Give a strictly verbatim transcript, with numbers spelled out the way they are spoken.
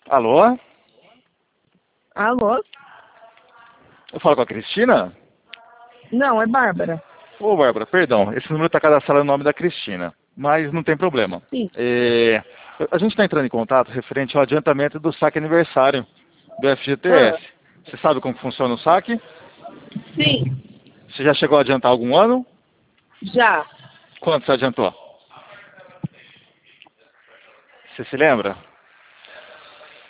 Alô? Alô? Eu falo com a Cristina? Não, é Bárbara. Ô, Bárbara, perdão. Esse número está cadastrado no nome da Cristina. Mas não tem problema. Sim. É, a gente está entrando em contato referente ao adiantamento do saque aniversário do F G T S. Ah, Você sabe como funciona o saque? sim, Você já chegou a adiantar algum ano? já. Quanto você adiantou? Você se lembra?